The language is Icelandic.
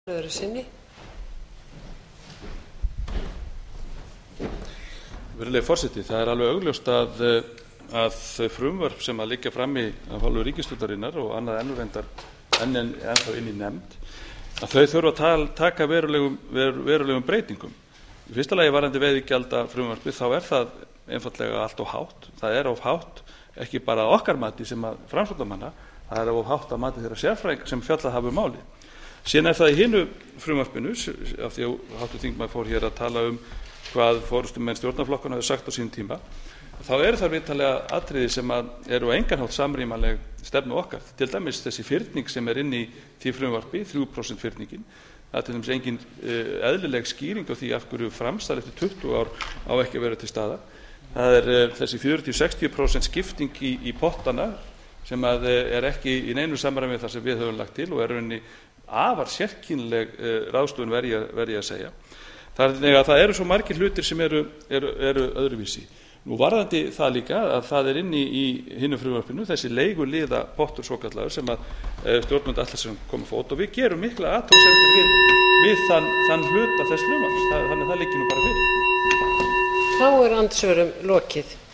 Virðulegi forseti, það alveg augljóst að þau frumvörp sem liggja frammi af hálfu ríkisstjórnarinnar og annað ennþá inn í nefnd, að þau þurfa að taka verulegum breytingum. Í fyrsta lagi varðandi veiðigjaldafrumvarpið þá það einfaldlega allt of hátt. Það of hátt, ekki bara að okkar mati sem að framsóknarmanna, það of hátt að mati þeirra sérfræðinga sem fjallað hafa málið. Síðan það í hinu frumvarpinu, af því að hv. þingmaður fór hér að tala hvað forystumenn stjórnarflokkanna hafa sagt á sínum tíma, þá þar vitanlega atriði sem eru á engan hátt samrýmanleg stefnu okkar. Til dæmis þessi fyrning sem inn í því frumvarpi, 3% fyrningin. Það til dæmis engin eðlileg skýring á því af hverju framsal eftir 20 ár á ekki að vera til staðar. Það þessi 40-60% skipting í pottana sem ekki í neinu samræmi við það sem við höfum lagt til og rauninni afar sérkennileg ráðstöfun verð ég að segja. Þannig að það eru svo margir hlutir sem eru öðruvísi. Nú varðandi það líka að það inni í hinu frumvarpinu þessi leiguliða pottur svokallaður sem stjórnvöld ætla sér að koma á fót og við gerum mikla athugasemdir við þann hluta þess frumvarps. Þannig að það liggi nú bara fyrir. Þá andsvörum lokið.